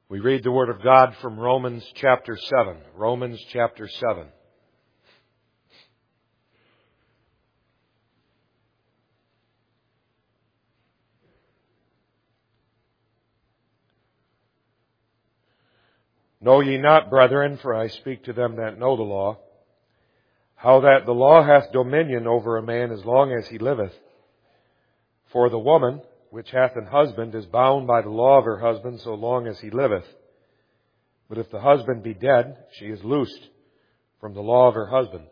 We read the Word of God from Romans chapter 7. Romans chapter 7. Know ye not, brethren, for I speak to them that know the law, how that the law hath dominion over a man as long as he liveth. For the woman, which hath an husband, is bound by the law of her husband so long as he liveth. But if the husband be dead, she is loosed from the law of her husband.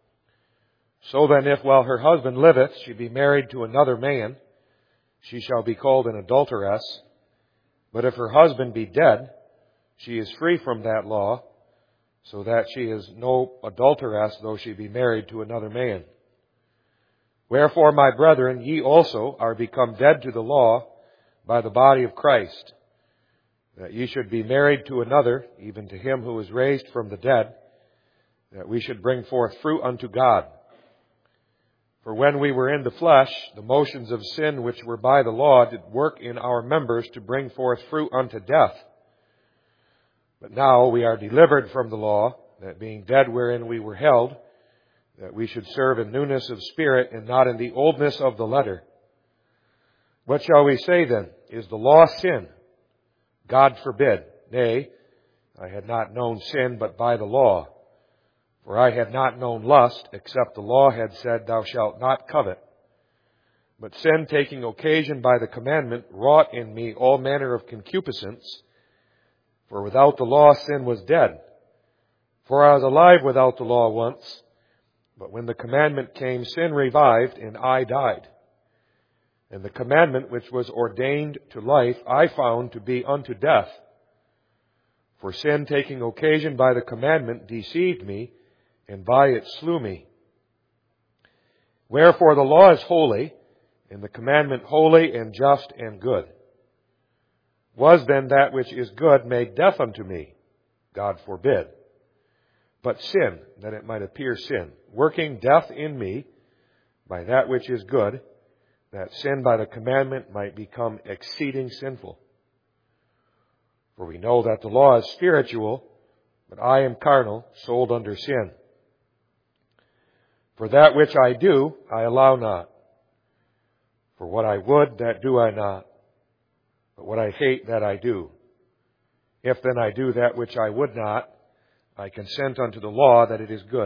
So then, if while her husband liveth she be married to another man, she shall be called an adulteress. But if her husband be dead, she is free from that law, so that she is no adulteress, though she be married to another man. Wherefore, my brethren, ye also are become dead to the law by the body of Christ, that ye should be married to another, even to him who was raised from the dead, that we should bring forth fruit unto God. For when we were in the flesh, the motions of sin which were by the law did work in our members to bring forth fruit unto death. But now we are delivered from the law, that being dead wherein we were held, that we should serve in newness of spirit and not in the oldness of the letter. What shall we say then? Is the law sin? God forbid. Nay, I had not known sin but by the law. For I had not known lust, except the law had said, Thou shalt not covet. But sin, taking occasion by the commandment, wrought in me all manner of concupiscence. For without the law sin was dead. For I was alive without the law once. But when the commandment came, sin revived, and I died. And the commandment which was ordained to life I found to be unto death. For sin, taking occasion by the commandment, deceived me, and by it slew me. Wherefore the law is holy, and the commandment holy and just and good. Was then that which is good made death unto me? God forbid. But sin, that it might appear sin, working death in me by that which is good, that sin by the commandment might become exceeding sinful. For we know that the law is spiritual, but I am carnal, sold under sin. For that which I do, I allow not. For what I would, that do I not. But what I hate, that I do. If then I do that which I would not, I consent unto the law that it is good.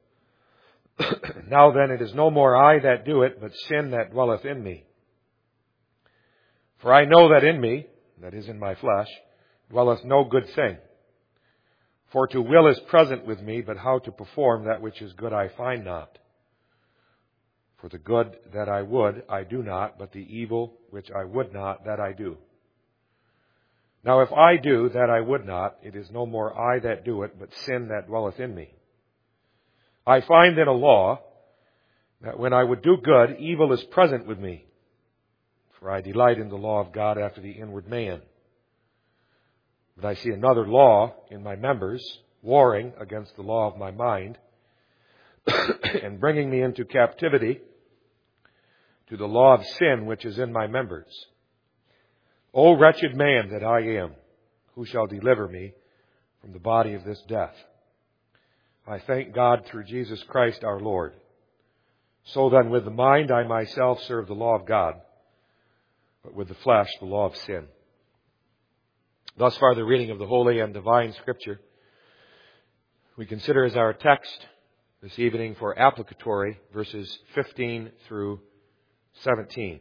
Now then, it is no more I that do it, but sin that dwelleth in me. For I know that in me, that is in my flesh, dwelleth no good thing. For to will is present with me, but how to perform that which is good I find not. For the good that I would, I do not, but the evil which I would not, that I do. Now if I do that I would not, it is no more I that do it, but sin that dwelleth in me. I find in a law that when I would do good, evil is present with me. For I delight in the law of God after the inward man. But I see another law in my members, warring against the law of my mind, and bringing me into captivity to the law of sin which is in my members. O wretched man that I am, who shall deliver me from the body of this death? I thank God through Jesus Christ our Lord. So then with the mind I myself serve the law of God, but with the flesh the law of sin. Thus far the reading of the Holy and Divine Scripture. We consider as our text this evening for applicatory verses 15 through 17.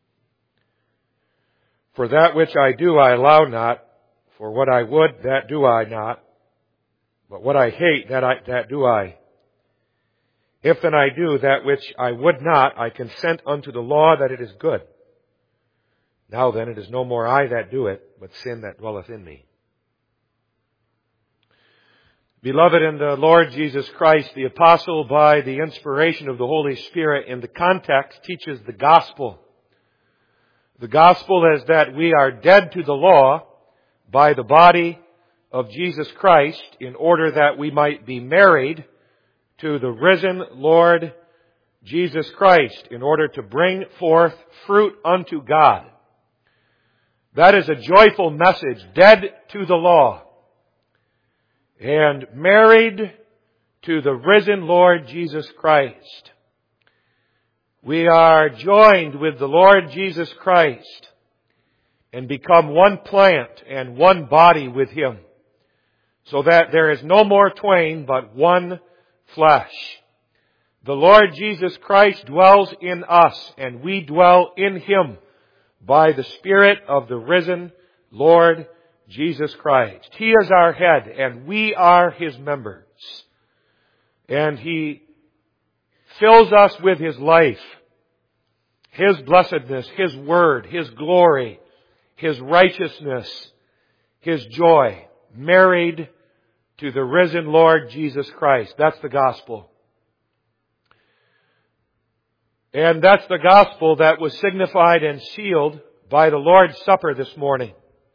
For that which I do I allow not, for what I would that do I not, but what I hate that do I. If then I do that which I would not, I consent unto the law that it is good. Now then it is no more I that do it, but sin that dwelleth in me. Beloved in the Lord Jesus Christ, the apostle, by the inspiration of the Holy Spirit in the context, teaches the gospel. The gospel is that we are dead to the law by the body of Jesus Christ in order that we might be married to the risen Lord Jesus Christ in order to bring forth fruit unto God. That is a joyful message. Dead to the law and married to the risen Lord Jesus Christ. We are joined with the Lord Jesus Christ and become one plant and one body with Him, so that there is no more twain but one flesh. The Lord Jesus Christ dwells in us, and we dwell in Him by the Spirit of the risen Lord Jesus Christ. He is our head, and we are His members. And He fills us with His life, His blessedness, His word, His glory, His righteousness, His joy, married to the risen Lord Jesus Christ. That's the gospel. And that's the gospel that was signified and sealed by the Lord's Supper this morning.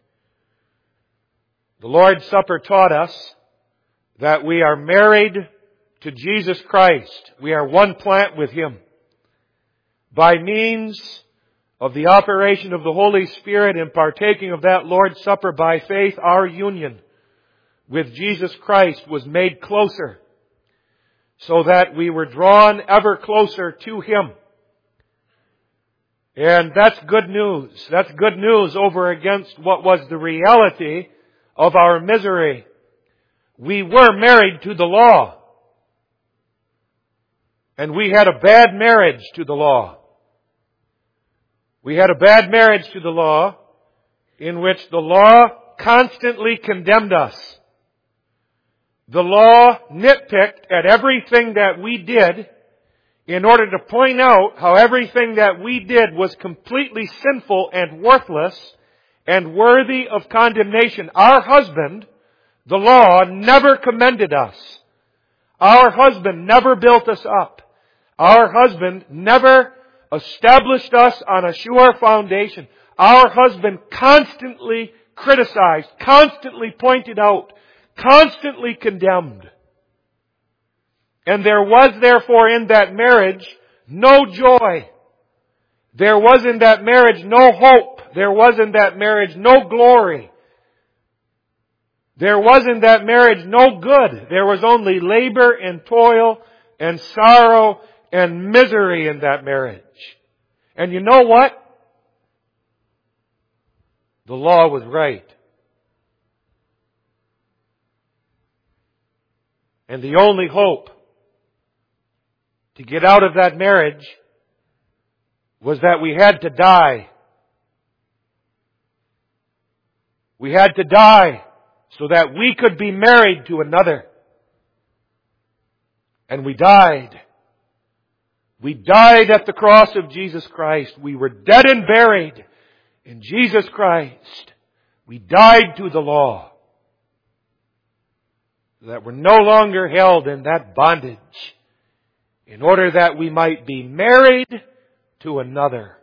The Lord's Supper taught us that we are married to Jesus Christ. We are one plant with Him. By means of the operation of the Holy Spirit and partaking of that Lord's Supper by faith, our union with Jesus Christ was made closer, so that we were drawn ever closer to Him. And that's good news. That's good news over against what was the reality of our misery. We were married to the law. And we had a bad marriage to the law. We had a bad marriage to the law in which the law constantly condemned us. The law nitpicked at everything that we did in order to point out how everything that we did was completely sinful and worthless and worthy of condemnation. Our husband, the law, never commended us. Our husband never built us up. Our husband never established us on a sure foundation. Our husband constantly criticized, constantly pointed out, constantly condemned. And there was therefore in that marriage no joy. There was in that marriage no hope. There was in that marriage no glory. There was in that marriage no good. There was only labor and toil and sorrow and misery in that marriage. And you know what? The law was right. And the only hope to get out of that marriage was that we had to die. We had to die so that we could be married to another. And we died. We died at the cross of Jesus Christ. We were dead and buried in Jesus Christ. We died to the law, so that we're no longer held in that bondage, in order that we might be married to another.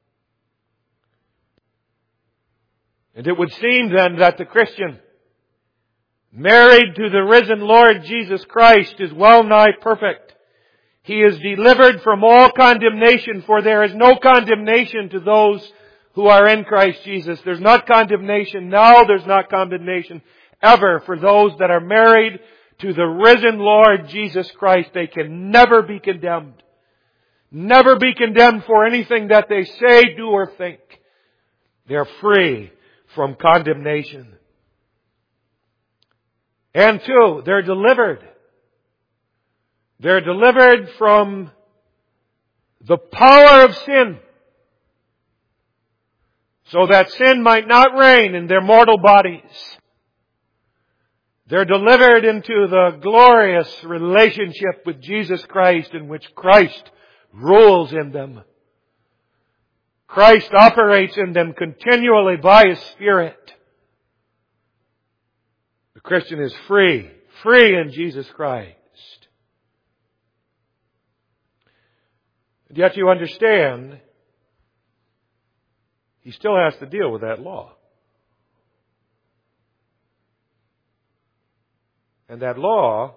And it would seem then that the Christian, married to the risen Lord Jesus Christ, is well nigh perfect. He is delivered from all condemnation, for there is no condemnation to those who are in Christ Jesus. There's not condemnation now, there's not condemnation ever for those that are married to the risen Lord Jesus Christ. They can never be condemned. Never be condemned for anything that they say, do, or think. They're free from condemnation. And two, they're delivered. They're delivered from the power of sin, so that sin might not reign in their mortal bodies. They're delivered into the glorious relationship with Jesus Christ, in which Christ rules in them. Christ operates in them continually by His Spirit. The Christian is free in Jesus Christ. And yet you understand, he still has to deal with that law. And that law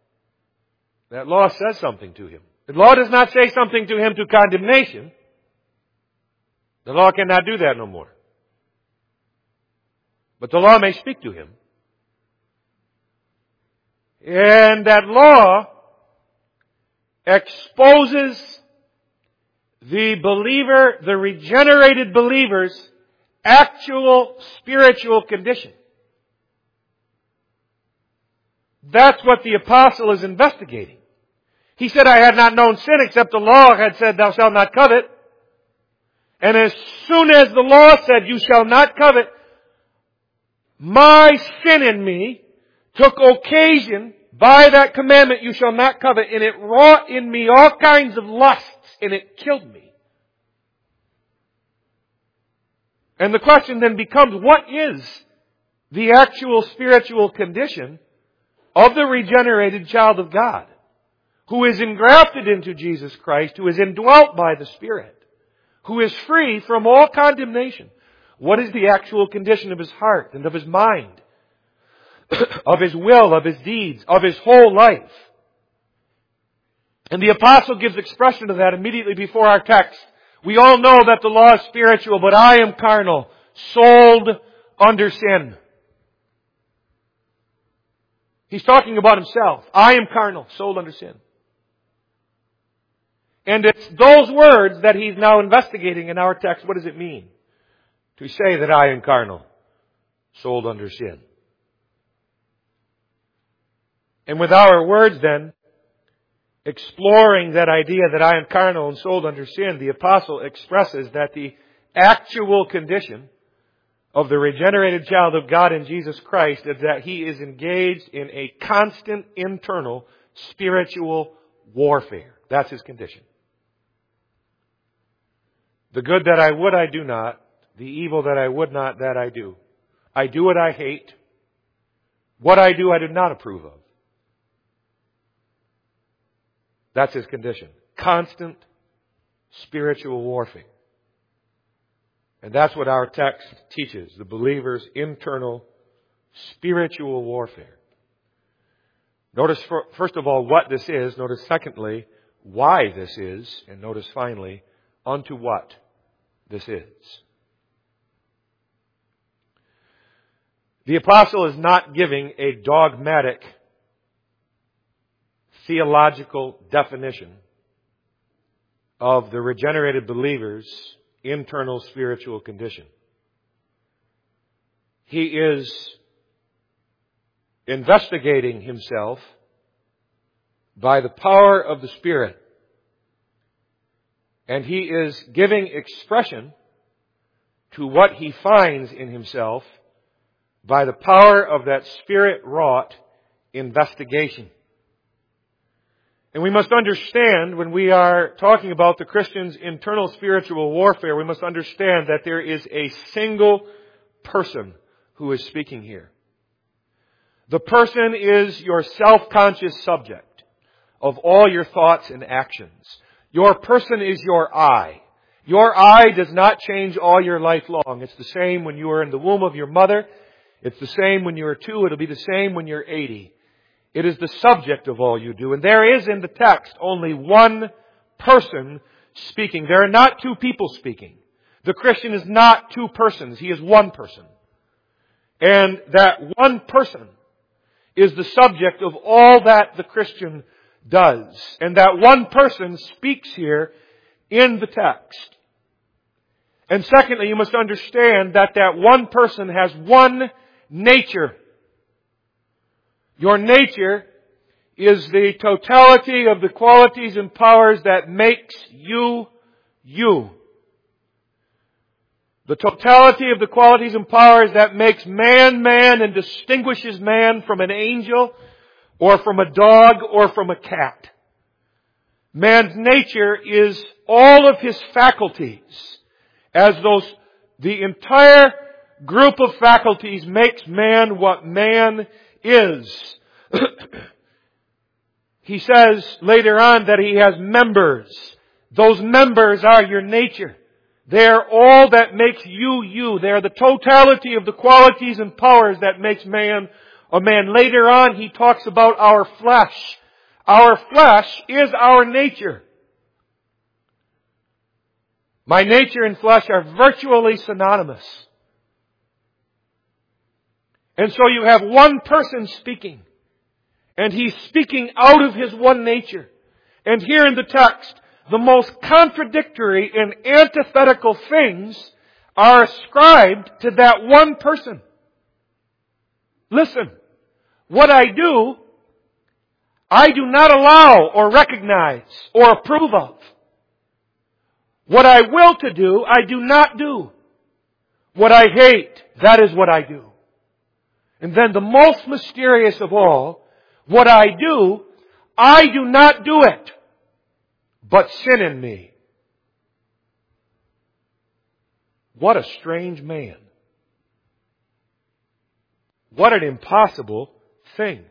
says something to him. The law does not say something to him to condemnation. The law cannot do that no more. but the law may speak to him. And that law exposes the believer, the regenerated believer's actual spiritual condition. That's what the apostle is investigating. He said, I had not known sin except the law had said, thou shalt not covet. And as soon as the law said, you shall not covet, my sin in me took occasion by that commandment, you shall not covet, and it wrought in me all kinds of lusts, and it killed me. And the question then becomes, what is the actual spiritual condition of the regenerated child of God, who is engrafted into Jesus Christ, who is indwelt by the Spirit, who is free from all condemnation? What is the actual condition of his heart and of his mind, of his will, of his deeds, of his whole life? And the apostle gives expression to that immediately before our text. We all know that the law is spiritual, but I am carnal, sold under sin. He's talking about himself. I am carnal, sold under sin. And it's those words that he's now investigating in our text. What does it mean to say that I am carnal, sold under sin? And with our words then, exploring that idea that I am carnal and sold under sin, the apostle expresses that the actual condition of the regenerated child of God in Jesus Christ is that he is engaged in a constant internal spiritual warfare. That's his condition. The good that I would, I do not. The evil that I would not, that I do. I do what I hate. What I do not approve of. That's his condition. Constant spiritual warfare. And that's what our text teaches, the believer's internal spiritual warfare. Notice, first of all, what this is. Notice, secondly, why this is. And notice, finally, unto what this is. The apostle is not giving a dogmatic theological definition of the regenerated believer's internal spiritual condition. He is investigating himself by the power of the Spirit. And he is giving expression to what he finds in himself by the power of that Spirit-wrought investigation. And we must understand, when we are talking about the Christian's internal spiritual warfare, we must understand that there is a single person who is speaking here. The person is your self-conscious subject of all your thoughts and actions. Your person is your I. Your I does not change all your life long. It's the same when you are in the womb of your mother. It's the same when you're 2. It'll be the same when you're 80. It is the subject of all you do. And there is in the text only one person speaking. There are not two people speaking. The Christian is not two persons. He is one person. And that one person is the subject of all that the Christian does. And that one person speaks here in the text. And secondly, you must understand that that one person has one nature. Your nature is the totality of the qualities and powers that makes you, you. The totality of the qualities and powers that makes man, man and distinguishes man from an angel or from a dog or from a cat. Man's nature is all of his faculties, as the entire group of faculties makes man what man is. He says later on that he has members. Those members are your nature. They are all that makes you, you. They are the totality of the qualities and powers that makes man a man. Later on, he talks about our flesh. Our flesh is our nature. My nature and flesh are virtually synonymous. And so you have one person speaking. And He's speaking out of His one nature. And here in the text, the most contradictory and antithetical things are ascribed to that one person. Listen, what I do not allow or recognize or approve of. What I will to do, I do not do. What I hate, that is what I do. And then the most mysterious of all, what I do not do it, but sin in me. What a strange man. What an impossible thing.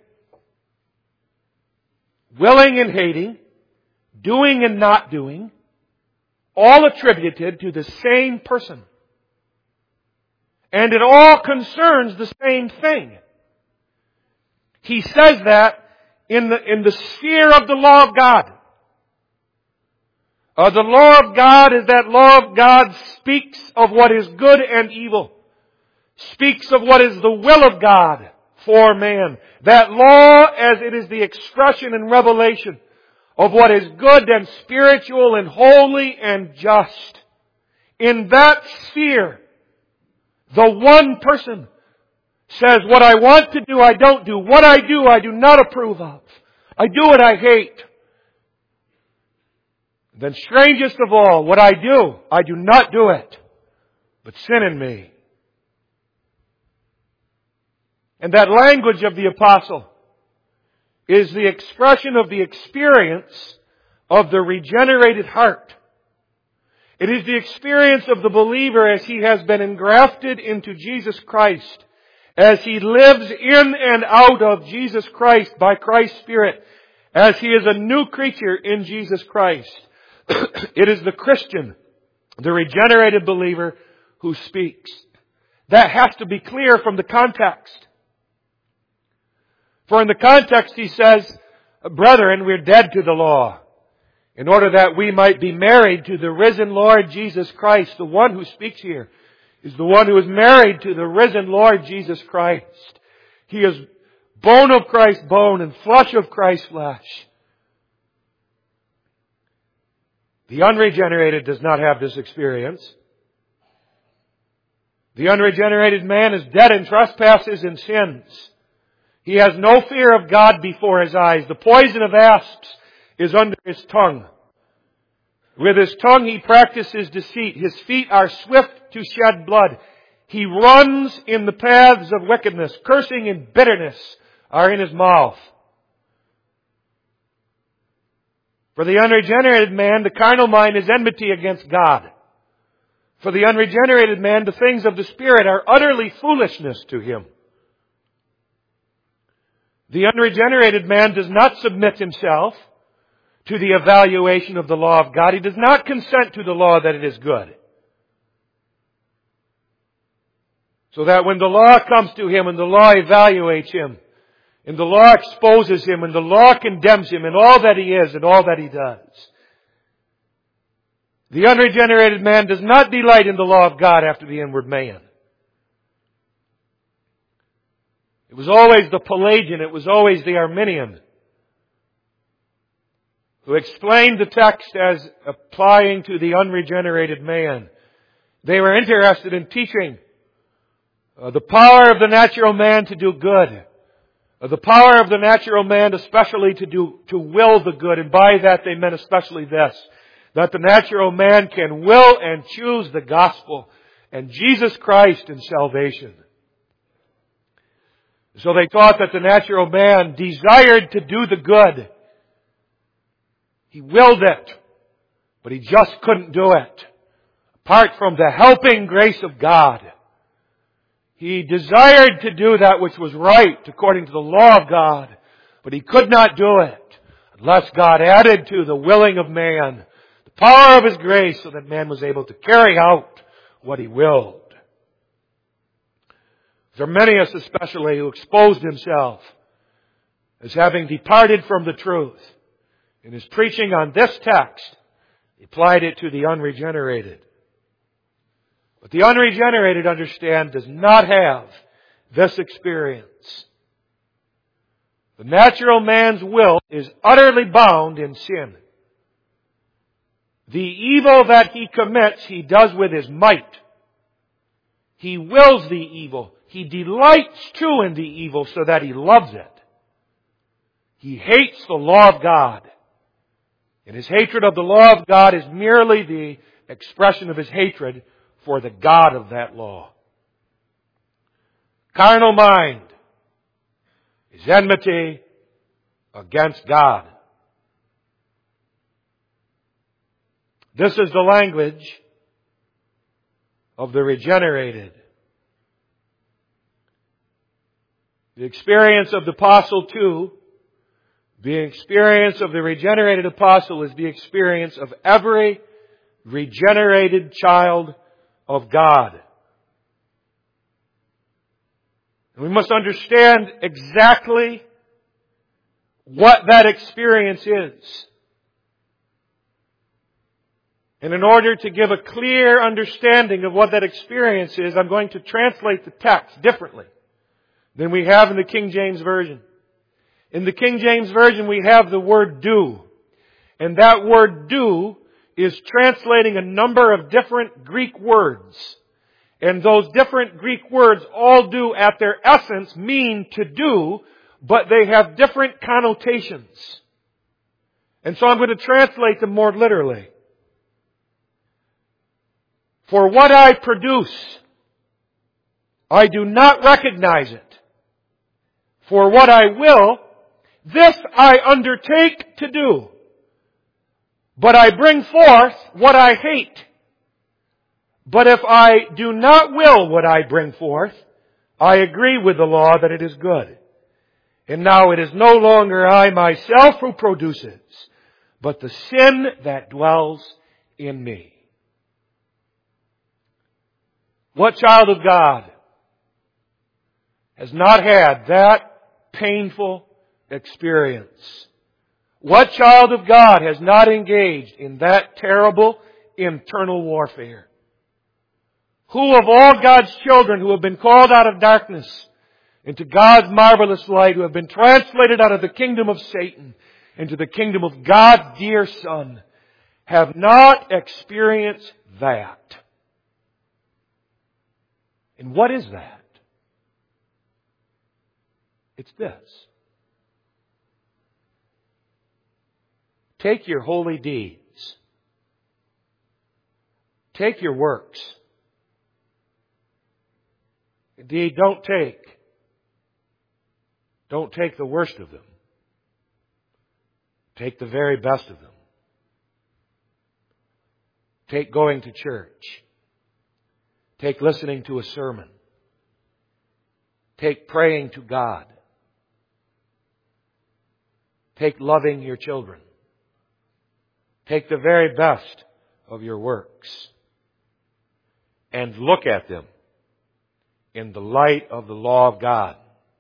Willing and hating, doing and not doing, all attributed to the same person. And it all concerns the same thing. He says that in the sphere of the law of God. The law of God is that law of God speaks of what is good and evil. Speaks of what is the will of God for man. That law, as it is the expression and revelation of what is good and spiritual and holy and just. In that sphere, the one person says, what I want to do, I don't do. What I do not approve of. I do what I hate. Then strangest of all, what I do not do it, but sin in me. And that language of the apostle is the expression of the experience of the regenerated heart. It is the experience of the believer as he has been engrafted into Jesus Christ, as he lives in and out of Jesus Christ by Christ's Spirit, as he is a new creature in Jesus Christ. It is the Christian, the regenerated believer, who speaks. That has to be clear from the context. For in the context he says, brethren, we're dead to the law, in order that we might be married to the risen Lord Jesus Christ. The one who speaks here is the one who is married to the risen Lord Jesus Christ. He is bone of Christ's bone and flesh of Christ's flesh. The unregenerated does not have this experience. The unregenerated man is dead in trespasses and sins. He has no fear of God before his eyes. The poison of asps is under his tongue. With his tongue he practices deceit. His feet are swift to shed blood. He runs in the paths of wickedness. Cursing and bitterness are in his mouth. For the unregenerated man, the carnal mind is enmity against God. For the unregenerated man, the things of the Spirit are utterly foolishness to him. The unregenerated man does not submit himself to the evaluation of the law of God. He does not consent to the law that it is good. So that when the law comes to him and the law evaluates him, and the law exposes him, and the law condemns him in all that he is and all that he does, the unregenerated man does not delight in the law of God after the inward man. It was always the Pelagian, it was always the Arminian who explained the text as applying to the unregenerated man. They were interested in teaching the power of the natural man to do good. The power of the natural man especially to will the good. And by that they meant especially this, that the natural man can will and choose the gospel and Jesus Christ in salvation. So they taught that the natural man desired to do the good. He willed it, but he just couldn't do it apart from the helping grace of God. He desired to do that which was right according to the law of God, but he could not do it unless God added to the willing of man the power of His grace so that man was able to carry out what he willed. Arminius especially, who exposed himself as having departed from the truth, in his preaching on this text, he applied it to the unregenerated. But the unregenerated, understand, does not have this experience. The natural man's will is utterly bound in sin. The evil that he commits, he does with his might. He wills the evil. He delights too in the evil so that he loves it. He hates the law of God. And his hatred of the law of God is merely the expression of his hatred for the God of that law. Carnal mind is enmity against God. This is the language of the regenerated. The experience of the apostle too, the experience of the regenerated apostle is the experience of every regenerated child of God. And we must understand exactly what that experience is. And in order to give a clear understanding of what that experience is, I'm going to translate the text differently than we have in the King James Version. In the King James Version we have the word do. And that word do is translating a number of different Greek words. And those different Greek words all do at their essence mean to do, but they have different connotations. And so I'm going to translate them more literally. For what I produce, I do not recognize it. For what I will, this I undertake to do. But I bring forth what I hate. But if I do not will what I bring forth, I agree with the law that it is good. And now it is no longer I myself who produces, but the sin that dwells in me. What child of God has not had that painful experience? What child of God has not engaged in that terrible internal warfare? Who of all God's children who have been called out of darkness into God's marvelous light, who have been translated out of the kingdom of Satan into the kingdom of God's dear Son, have not experienced that? And what is that? It's this. Take your holy deeds. Take your works. Indeed, don't take the worst of them. Take the very best of them. Take going to church. Take listening to a sermon. Take praying to God. Take loving your children. Take the very best of your works and look at them in the light of the law of God.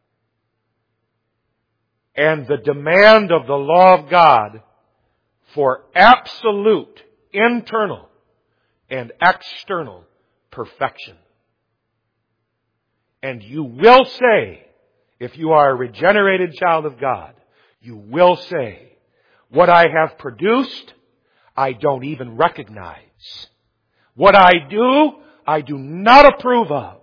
And the demand of the law of God for absolute internal and external perfection. And you will say, if you are a regenerated child of God, you will say, what I have produced, I don't even recognize. What I do not approve of.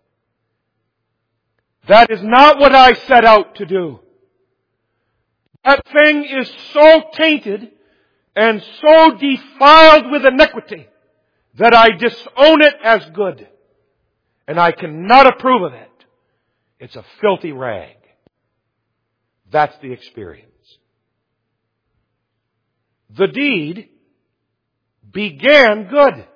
That is not what I set out to do. That thing is so tainted and so defiled with iniquity that I disown it as good. And I cannot approve of it. It's a filthy rag. That's the experience. The deed began good.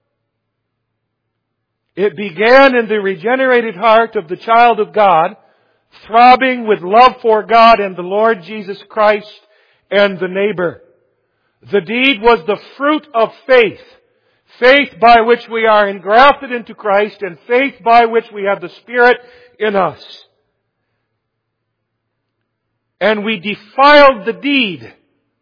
It began in the regenerated heart of the child of God, throbbing with love for God and the Lord Jesus Christ and the neighbor. The deed was the fruit of faith. Faith by which we are engrafted into Christ, and faith by which we have the Spirit in us. And we defiled the deed.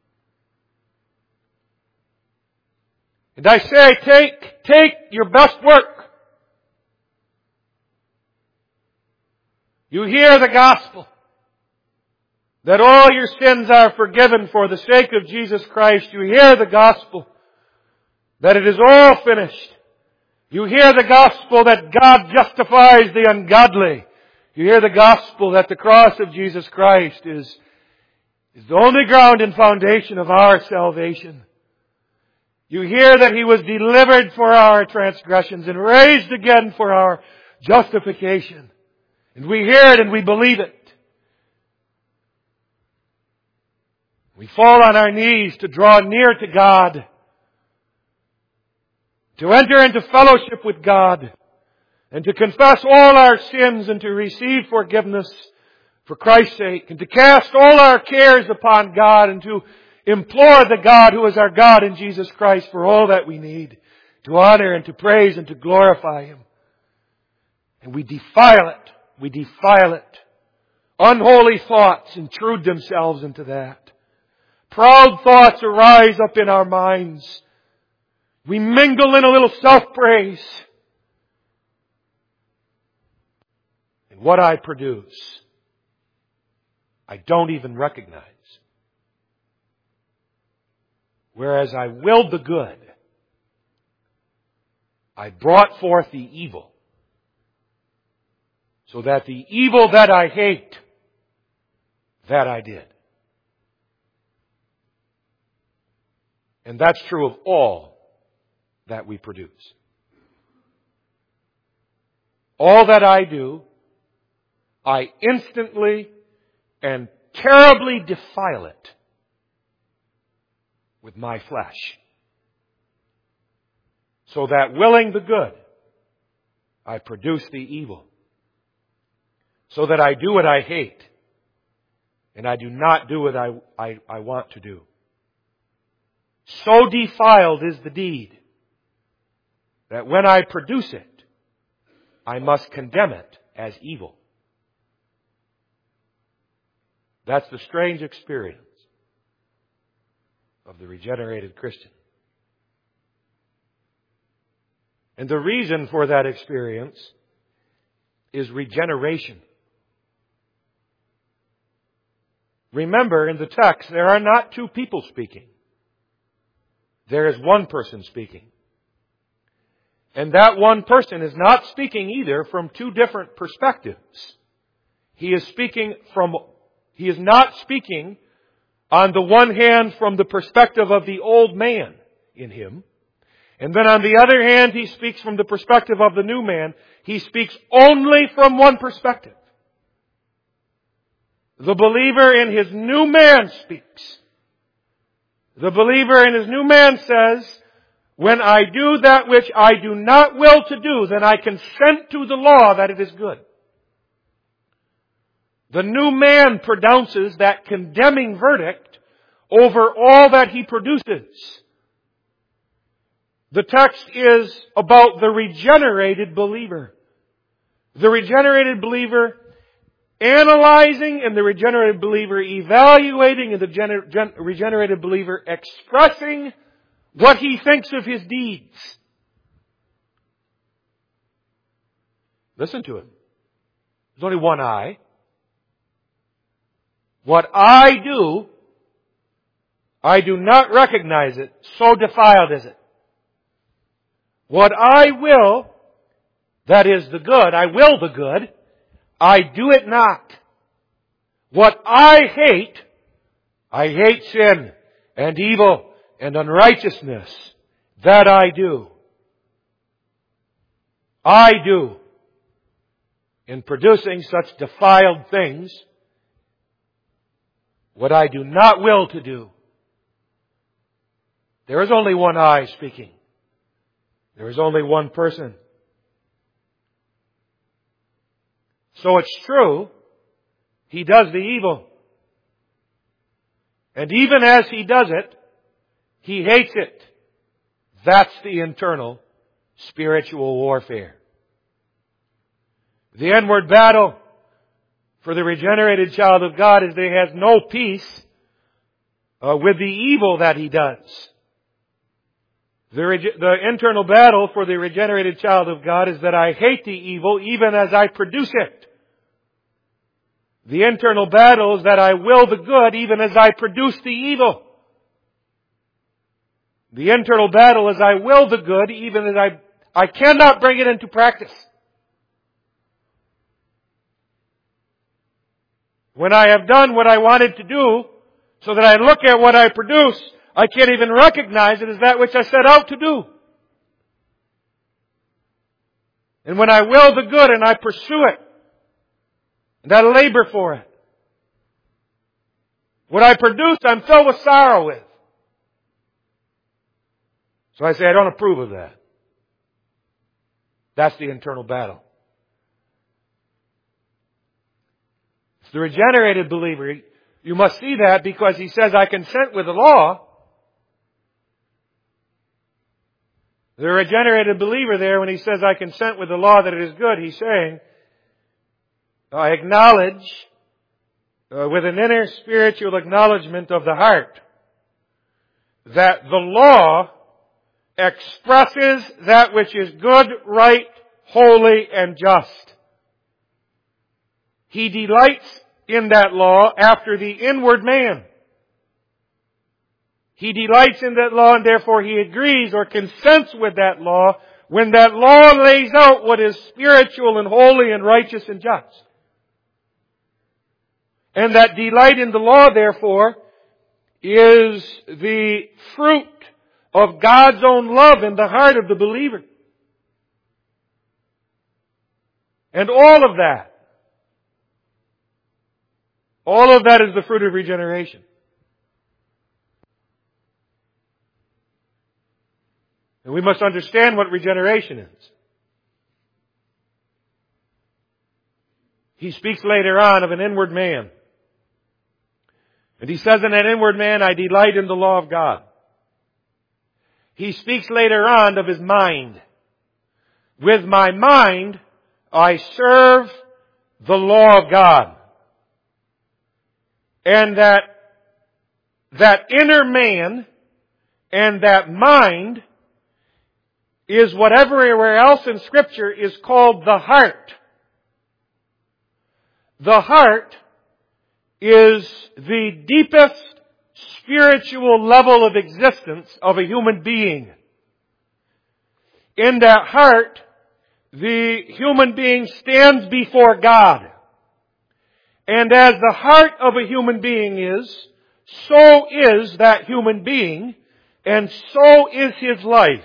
And I say, take your best work. You hear the gospel. That all your sins are forgiven for the sake of Jesus Christ. You hear the gospel. That it is all finished. You hear the gospel that God justifies the ungodly. You hear the gospel that the cross of Jesus Christ is the only ground and foundation of our salvation. You hear that He was delivered for our transgressions and raised again for our justification. And we hear it and we believe it. We fall on our knees to draw near to God, to enter into fellowship with God, and to confess all our sins and to receive forgiveness for Christ's sake, and to cast all our cares upon God and to implore the God who is our God in Jesus Christ for all that we need, to honor and to praise and to glorify Him. And we defile it. We defile it. Unholy thoughts intrude themselves into that. Proud thoughts arise up in our minds. We mingle in a little self-praise. And what I produce, I don't even recognize. Whereas I willed the good, I brought forth the evil. So that the evil that I hate, that I did. And that's true of all that we produce. All that I do, I instantly and terribly defile it with my flesh. So that willing the good, I produce the evil. So that I do what I hate, and I do not do what I want to do. So defiled is the deed that when I produce it, I must condemn it as evil. That's the strange experience of the regenerated Christian. And the reason for that experience is regeneration. Remember, in the text, there are not two people speaking. There is one person speaking. And that one person is not speaking either from two different perspectives. He is not speaking on the one hand from the perspective of the old man in him. And then on the other hand, he speaks from the perspective of the new man. He speaks only from one perspective. The believer in his new man speaks. The believer in his new man says, when I do that which I do not will to do, then I consent to the law that it is good. The new man pronounces that condemning verdict over all that he produces. The text is about the regenerated believer. The regenerated believer analyzing, and the regenerated believer evaluating, and the regenerated believer expressing what he thinks of his deeds. Listen to him. There's only one I. What I do not recognize it. So defiled is it. What I will, that is the good, I will the good, I do it not. What I hate sin and evil and unrighteousness. That I do. I do. In producing such defiled things, what I do not will to do. There is only one I speaking. There is only one person. So it's true, he does the evil. And even as he does it, he hates it. That's the internal spiritual warfare. The inward battle for the regenerated child of God is that he has no peace with the evil that he does. The internal battle for the regenerated child of God is that I hate the evil even as I produce it. The internal battle is that I will the good even as I produce the evil. The internal battle is I will the good even as I cannot bring it into practice. When I have done what I wanted to do, so that I look at what I produce, I can't even recognize it as that which I set out to do. And when I will the good and I pursue it, and I labor for it, what I produce I'm filled with sorrow with. So I say, I don't approve of that. That's the internal battle. It's the regenerated believer. You must see that because he says, I consent with the law. The regenerated believer there, when he says, I consent with the law that it is good, he's saying, I acknowledge with an inner spiritual acknowledgement of the heart that the law expresses that which is good, right, holy, and just. He delights in that law after the inward man. He delights in that law and therefore he agrees or consents with that law when that law lays out what is spiritual and holy and righteous and just. And that delight in the law, therefore, is the fruit of God's own love in the heart of the believer. And all of that is the fruit of regeneration. And we must understand what regeneration is. He speaks later on of an inward man. And he says, in that inward man, I delight in the law of God. He speaks later on of his mind. With my mind, I serve the law of God. And that inner man and that mind is what everywhere else in Scripture is called the heart. The heart is the deepest spiritual level of existence of a human being. In that heart, the human being stands before God. And as the heart of a human being is, so is that human being, and so is his life.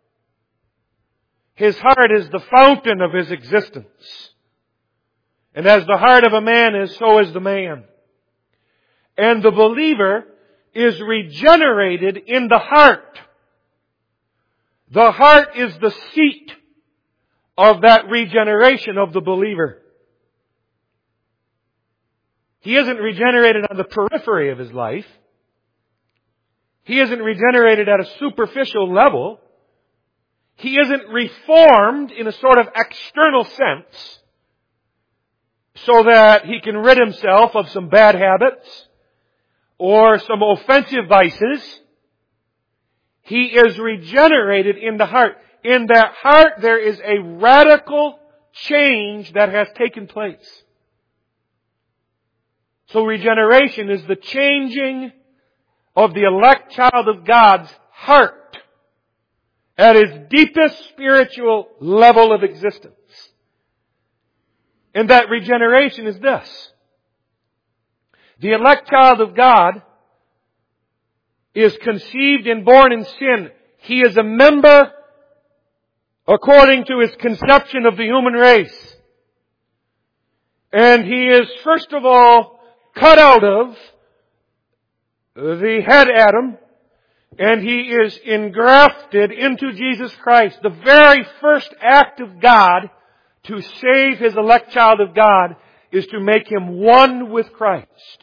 His heart is the fountain of his existence. And as the heart of a man is, so is the man. And the believer is regenerated in the heart. The heart is the seat of that regeneration of the believer. He isn't regenerated on the periphery of his life. He isn't regenerated at a superficial level. He isn't reformed in a sort of external sense so that he can rid himself of some bad habits or some offensive vices. He is regenerated in the heart. In that heart there is a radical change that has taken place. So regeneration is the changing of the elect child of God's heart at his deepest spiritual level of existence. And that regeneration is this. The elect child of God is conceived and born in sin. He is a member according to his conception of the human race. And he is first of all cut out of the head Adam, and he is engrafted into Jesus Christ. The very first act of God to save his elect child of God is to make him one with Christ.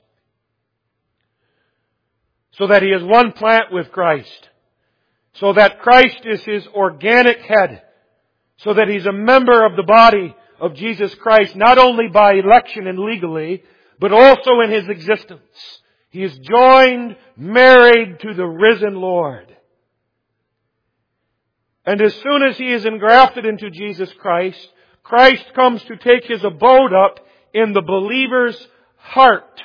So that he is one plant with Christ. So that Christ is his organic head. So that he's a member of the body of Jesus Christ, not only by election and legally, but also in his existence. He is joined, married to the risen Lord. And as soon as he is engrafted into Jesus Christ, Christ comes to take his abode up in the believer's heart,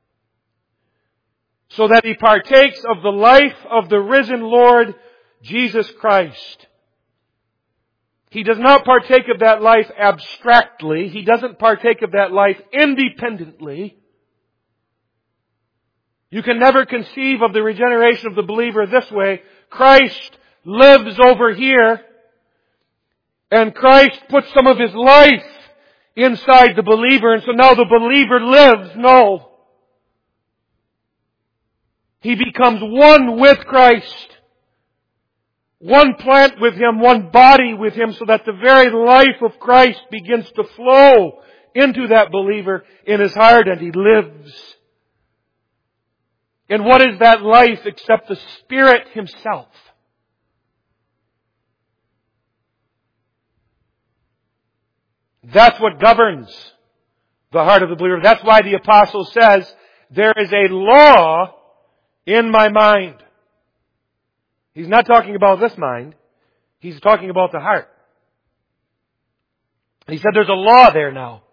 so that he partakes of the life of the risen Lord Jesus Christ. He does not partake of that life abstractly. He doesn't partake of that life independently. You can never conceive of the regeneration of the believer this way. Christ lives over here, and Christ puts some of His life inside the believer, and so now the believer lives. No. He becomes one with Christ. One plant with Him, one body with Him, so that the very life of Christ begins to flow into that believer in his heart, and he lives. And what is that life except the Spirit Himself? That's what governs the heart of the believer. That's why the apostle says, there is a law in my mind. He's not talking about this mind. He's talking about the heart. He said there's a law there now.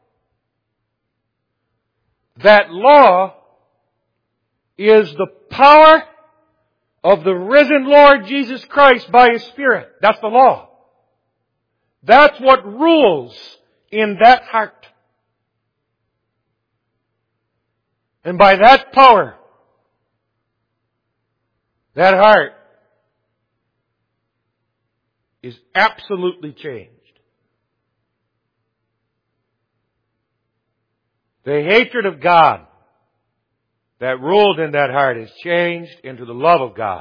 That law is the power of the risen Lord Jesus Christ by His Spirit. That's the law. That's what rules in that heart. And by that power, that heart is absolutely changed. The hatred of God that ruled in that heart is changed into the love of God.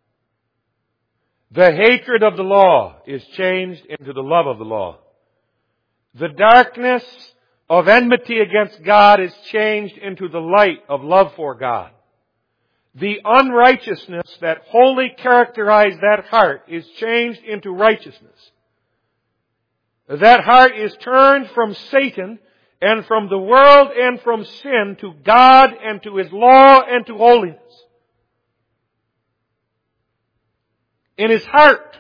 The hatred of the law is changed into the love of the law. The darkness of enmity against God is changed into the light of love for God. The unrighteousness that wholly characterized that heart is changed into righteousness. That heart is turned from Satan and from the world and from sin to God and to His law and to holiness. In his heart,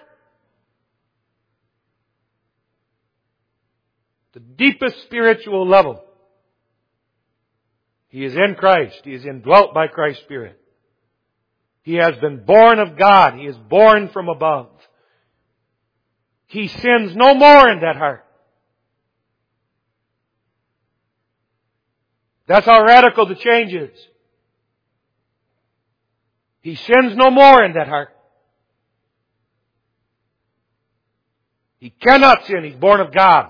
the deepest spiritual level, he is in Christ. He is indwelt by Christ's Spirit. He has been born of God. He is born from above. He sins no more in that heart. That's how radical the change is. He sins no more in that heart. He cannot sin. He's born of God.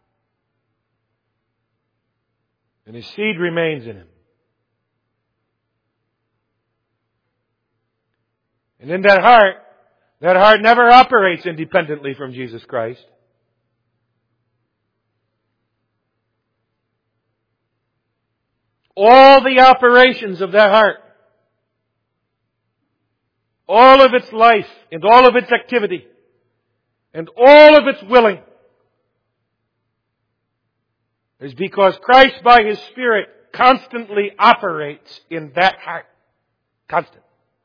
And His seed remains in him. And in that heart never operates independently from Jesus Christ. All the operations of that heart, all of its life and all of its activity and all of its willing is because Christ by His Spirit constantly operates in that heart. Constant.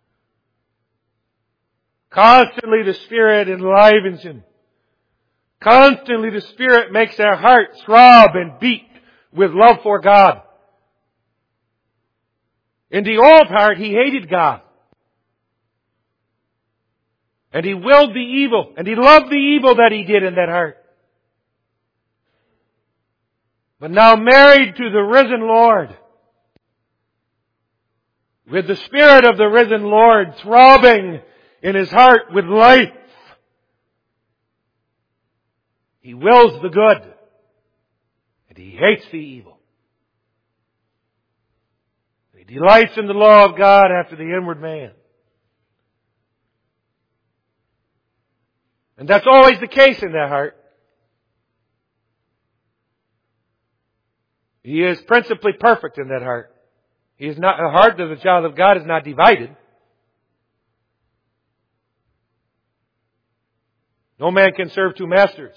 Constantly the Spirit enlivens him. Constantly the Spirit makes our heart throb and beat with love for God. In the old heart, he hated God. And he willed the evil. And he loved the evil that he did in that heart. But now married to the risen Lord, with the Spirit of the risen Lord throbbing in his heart with life, he wills the good and he hates the evil. He delights in the law of God after the inward man. And that's always the case in that heart. He is principally perfect in that heart. He is not, the heart of the child of God is not divided. No man can serve two masters.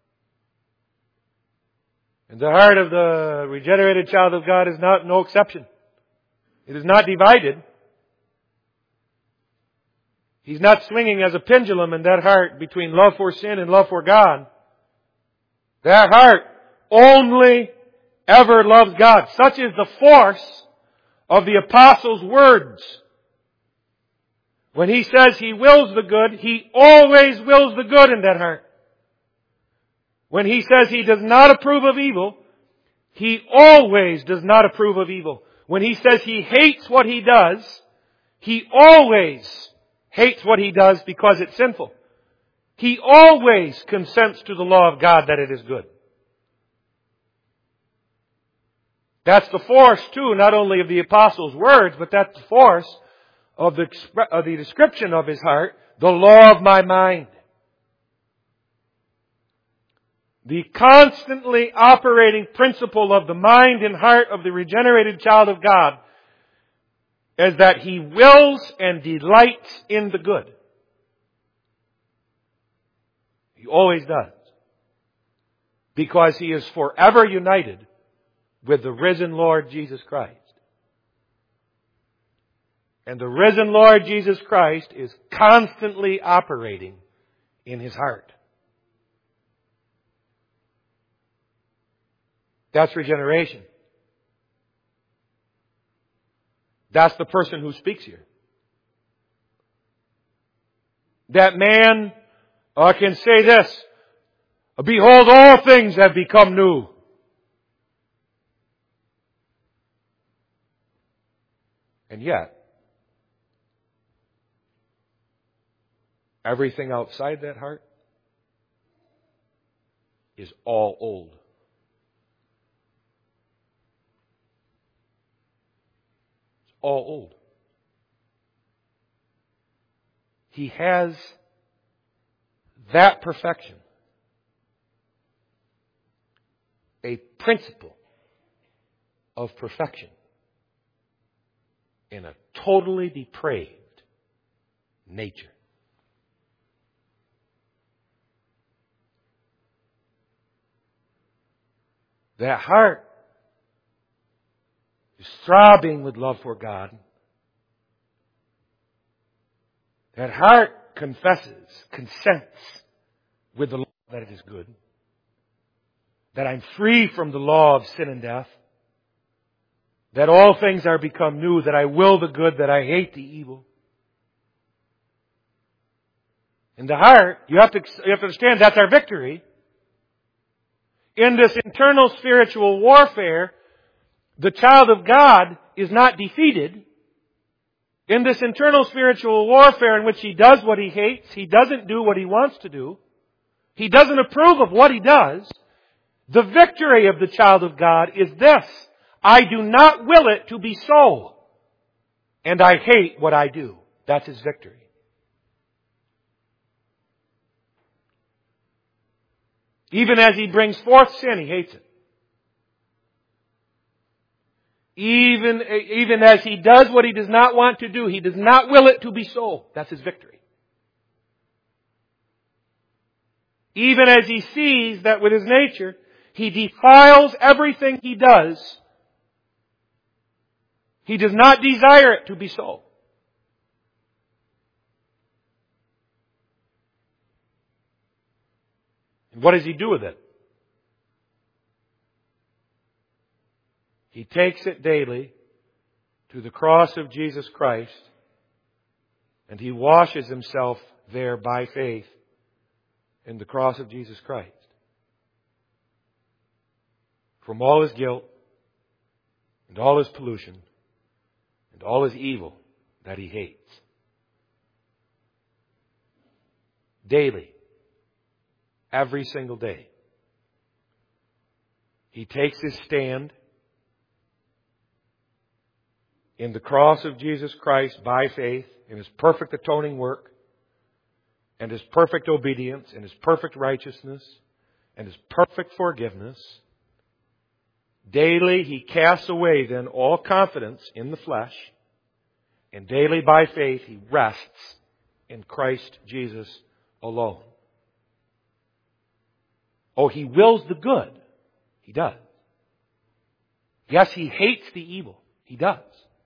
And the heart of the regenerated child of God is no exception. It is not divided. He's not swinging as a pendulum in that heart between love for sin and love for God. That heart only ever loves God. Such is the force of the apostle's words. When he says he wills the good, he always wills the good in that heart. When he says he does not approve of evil, he always does not approve of evil. When he says he hates what he does, he always hates what he does because it's sinful. He always consents to the law of God that it is good. That's the force, too, not only of the apostle's words, but that's the force of the description of his heart, the law of my mind. The constantly operating principle of the mind and heart of the regenerated child of God is that he wills and delights in the good. He always does. Because he is forever united with the risen Lord Jesus Christ. And the risen Lord Jesus Christ is constantly operating in his heart. That's regeneration. That's the person who speaks here. That man can say this, behold, all things have become new. And yet, everything outside that heart is all old. It's all old. He has that perfection, a principle of perfection in a totally depraved nature. That heart is throbbing with love for God. That heart confesses, consents with the law that it is good. That I'm free from the law of sin and death. That all things are become new. That I will the good, that I hate the evil. In the heart, you have to understand that's our victory. In this internal spiritual warfare, the child of God is not defeated. In this internal spiritual warfare in which he does what he hates, he doesn't do what he wants to do, he doesn't approve of what he does, the victory of the child of God is this: I do not will it to be so, and I hate what I do. That's his victory. Even as he brings forth sin, he hates it. Even as he does what he does not want to do, he does not will it to be so. That's his victory. Even as he sees that with his nature, he defiles everything he does, he does not desire it to be so. And what does he do with it? He takes it daily to the cross of Jesus Christ, and he washes himself there by faith in the cross of Jesus Christ from all his guilt and all his pollution and all his evil that he hates. Daily. Every single day. He takes his stand in the cross of Jesus Christ by faith, in his perfect atoning work, and his perfect obedience, and his perfect righteousness, and his perfect forgiveness. Daily he casts away then all confidence in the flesh, and daily by faith he rests in Christ Jesus alone. Oh, he wills the good. He does. Yes, he hates the evil. He does.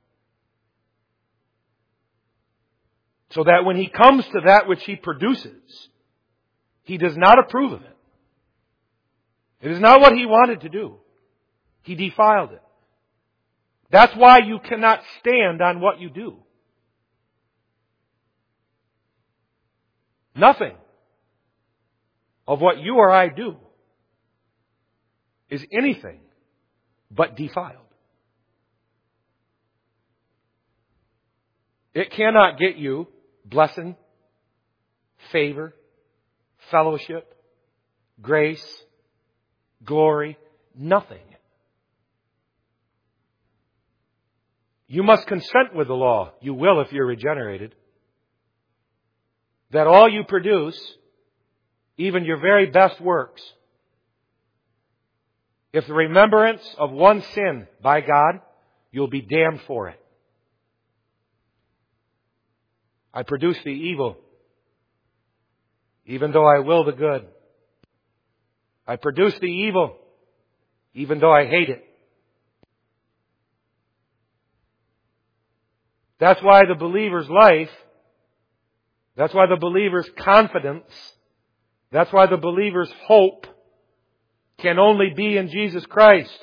So that when he comes to that which he produces, he does not approve of it. It is not what he wanted to do. He defiled it. That's why you cannot stand on what you do. Nothing of what you or I do is anything but defiled. It cannot get you blessing, favor, fellowship, grace, glory, nothing. You must consent with the law. You will if you're regenerated. That all you produce, even your very best works, if the remembrance of one sin by God, you'll be damned for it. I produce the evil, even though I will the good. I produce the evil, even though I hate it. That's why the believer's life, that's why the believer's confidence, that's why the believer's hope can only be in Jesus Christ.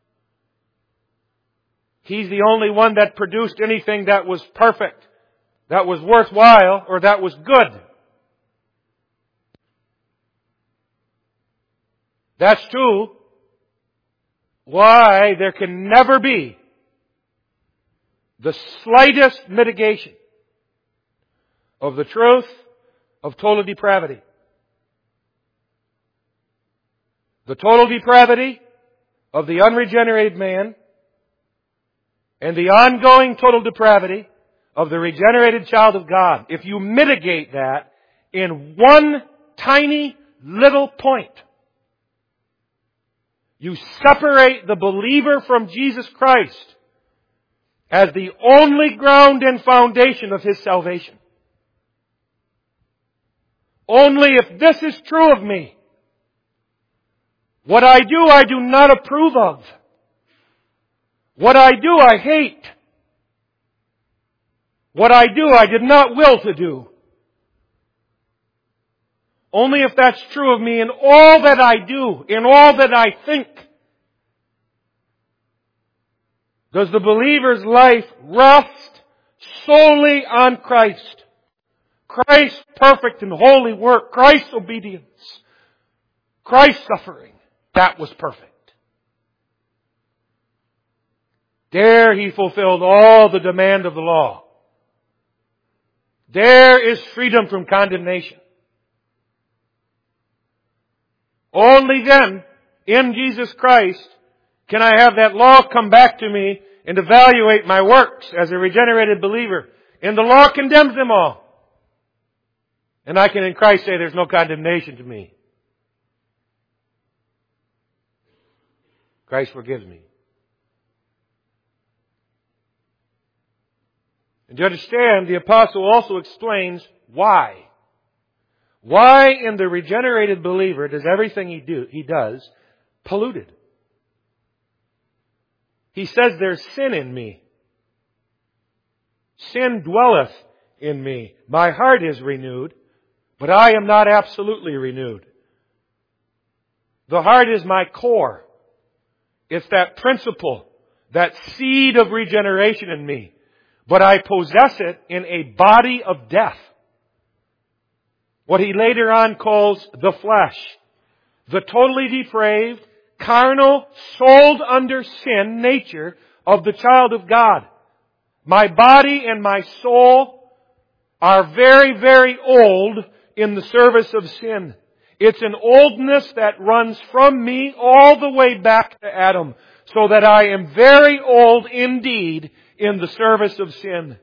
He's the only one that produced anything that was perfect, that was worthwhile, or that was good. That's true. Why there can never be the slightest mitigation of the truth of total depravity. The total depravity of the unregenerated man and the ongoing total depravity of the regenerated child of God. If you mitigate that in one tiny little point, you separate the believer from Jesus Christ as the only ground and foundation of his salvation. Only if this is true of me, what I do not approve of. What I do, I hate. What I do, I did not will to do. Only if that's true of me in all that I do, in all that I think, does the believer's life rest solely on Christ. Christ's perfect and holy work, Christ's obedience, Christ's suffering. That was perfect. There He fulfilled all the demand of the law. There is freedom from condemnation. Only then, in Jesus Christ, can I have that law come back to me and evaluate my works as a regenerated believer. And the law condemns them all. And I can in Christ say there's no condemnation to me. Christ forgives me. And you understand, the apostle also explains why. Why in the regenerated believer does everything he does polluted? He says there's sin in me. Sin dwelleth in me. My heart is renewed, but I am not absolutely renewed. The heart is my core. It's that principle, that seed of regeneration in me. But I possess it in a body of death. What he later on calls the flesh. The totally depraved, carnal, sold under sin nature of the child of God. My body and my soul are very, very old in the service of sin. It's an oldness that runs from me all the way back to Adam, so that I am very old indeed in the service of sin.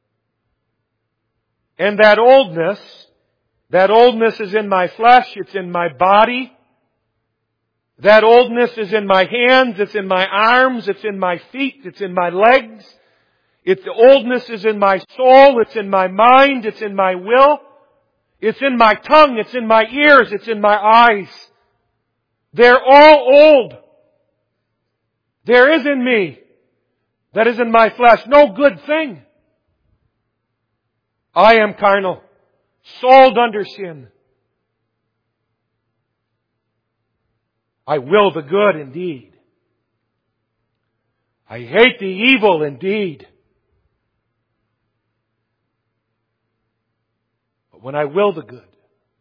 And that oldness is in my flesh, it's in my body. That oldness is in my hands, it's in my arms, it's in my feet, it's in my legs. The oldness is in my soul, it's in my mind, it's in my will. It's in my tongue, it's in my ears, it's in my eyes. They're all old. There is in me, that is in my flesh, no good thing. I am carnal, sold under sin. I will the good indeed. I hate the evil indeed. But when I will the good,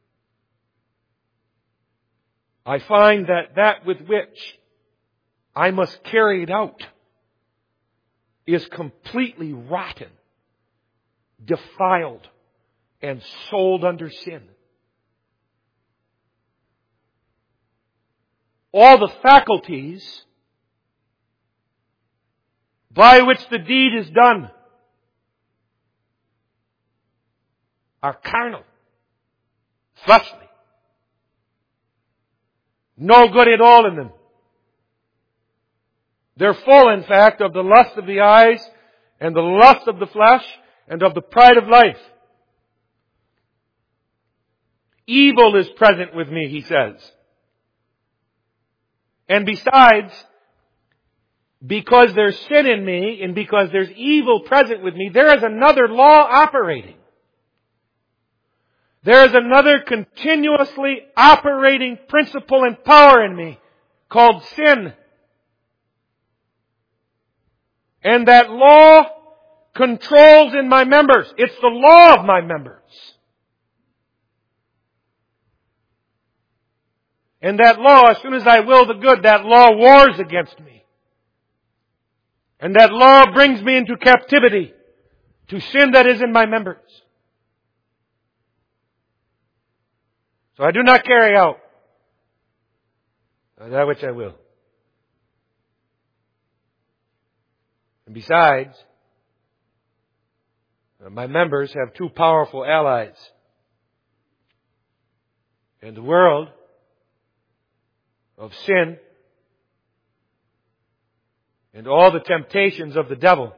I find that with which I must carry it out is completely rotten, defiled, and sold under sin. All the faculties by which the deed is done are carnal, fleshly. No good at all in them. They're full, in fact, of the lust of the eyes and the lust of the flesh and of the pride of life. Evil is present with me, he says. And besides, because there's sin in me and because there's evil present with me, there is another law operating. There is another continuously operating principle and power in me called sin. And that law controls in my members. It's the law of my members. And that law, as soon as I will the good, that law wars against me. And that law brings me into captivity to sin that is in my members. So I do not carry out that which I will. And besides, my members have two powerful allies. In the world of sin and all the temptations of the devil.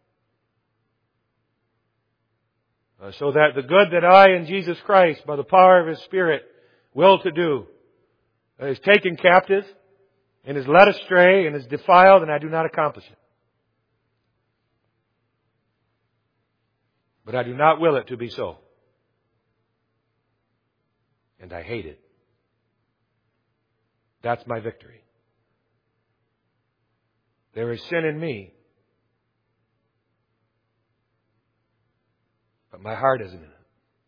So that the good that I in Jesus Christ, by the power of His Spirit, will to do, is taken captive and is led astray and is defiled, and I do not accomplish it. But I do not will it to be so. And I hate it. That's my victory. There is sin in me, but my heart isn't in it.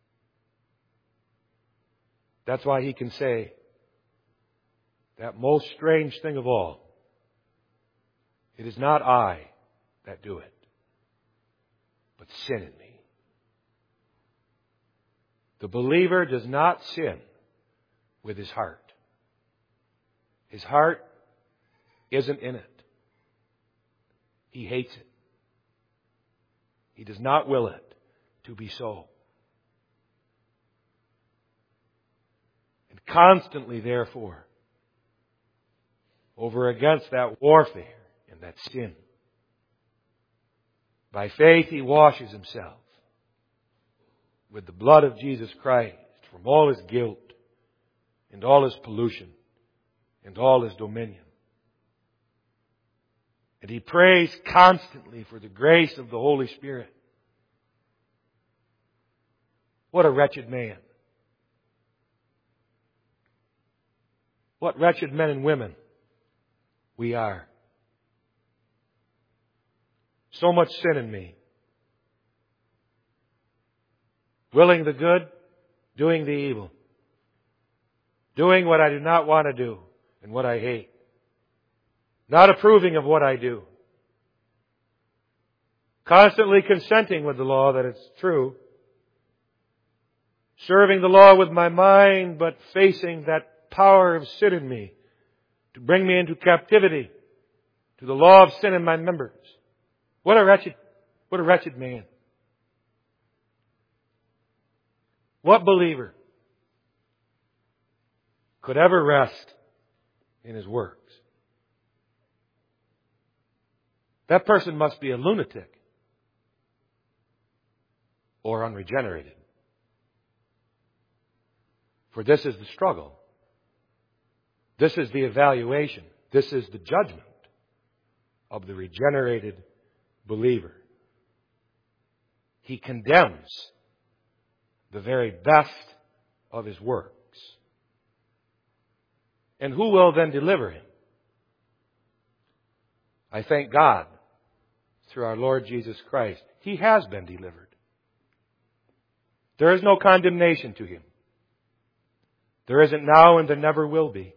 That's why he can say that most strange thing of all. It is not I that do it, but sin in me. The believer does not sin with his heart. His heart isn't in it. He hates it. He does not will it to be so. And constantly, therefore, over against that warfare and that sin, by faith he washes himself with the blood of Jesus Christ from all his guilt and all his pollution and all his dominion. And he prays constantly for the grace of the Holy Spirit. What a wretched man. What wretched men and women we are. So much sin in me. Willing the good, doing the evil. Doing what I do not want to do and what I hate. Not approving of what I do. Constantly consenting with the law that it's true. Serving the law with my mind, but facing that power of sin in me to bring me into captivity to the law of sin in my members. What a wretched man. What believer could ever rest in his works? That person must be a lunatic or unregenerated. For this is the struggle. This is the evaluation. This is the judgment of the regenerated believer. He condemns the very best of his works. And who will then deliver him? I thank God through our Lord Jesus Christ. He has been delivered. There is no condemnation to him. There isn't now and there never will be.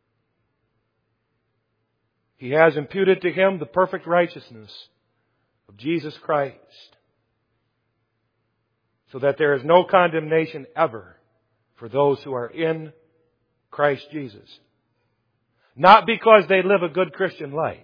He has imputed to him the perfect righteousness of Jesus Christ, so that there is no condemnation ever for those who are in Christ Jesus. Not because they live a good Christian life.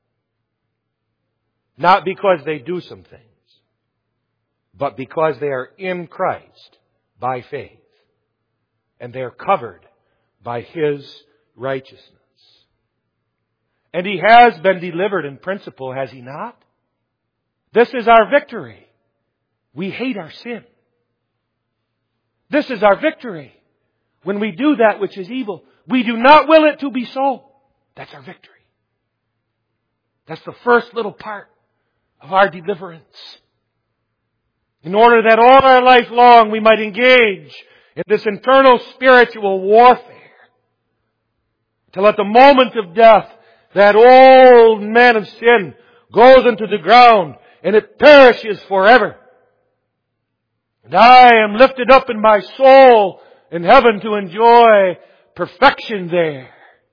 Not because they do some things. But because they are in Christ by faith. And they are covered by His righteousness. And He has been delivered in principle, has He not? This is our victory. We hate our sin. This is our victory. When we do that which is evil, we do not will it to be so. That's our victory. That's the first little part of our deliverance. In order that all our life long we might engage in this internal spiritual warfare. Till at the moment of death, that old man of sin goes into the ground and it perishes forever. And I am lifted up in my soul in heaven to enjoy perfection there.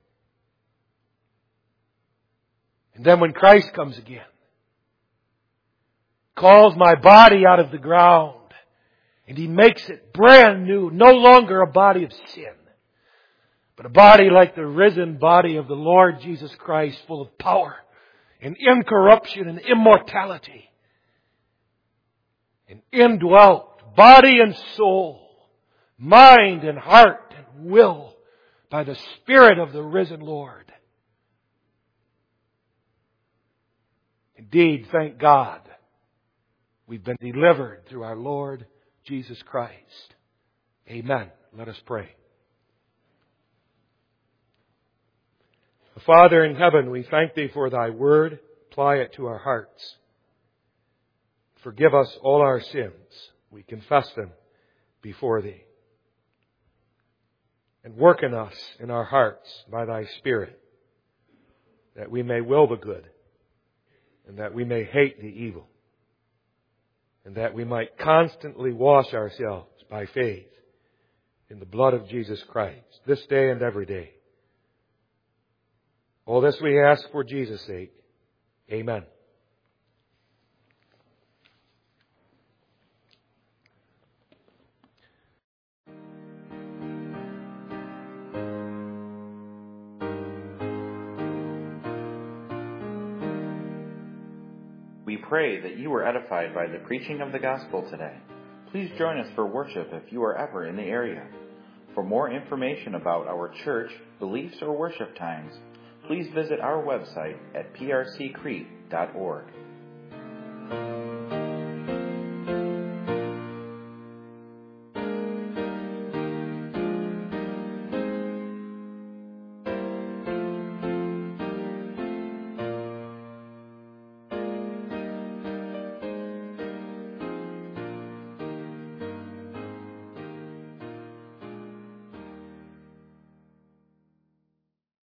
And then when Christ comes again, calls my body out of the ground, and He makes it brand new, no longer a body of sin, but a body like the risen body of the Lord Jesus Christ, full of power and incorruption and immortality, and indwelt, body and soul, mind and heart and will, by the Spirit of the risen Lord. Indeed, thank God, we've been delivered through our Lord Jesus Christ. Amen. Let us pray. Father in heaven, we thank Thee for Thy word. Apply it to our hearts. Forgive us all our sins. We confess them before Thee. And work in us, in our hearts, by Thy Spirit, that we may will the good, and that we may hate the evil, and that we might constantly wash ourselves by faith in the blood of Jesus Christ, this day and every day. All this we ask for Jesus' sake. Amen. We pray that you were edified by the preaching of the gospel today. Please join us for worship if you are ever in the area. For more information about our church, beliefs, or worship times, please visit our website at prccrete.org.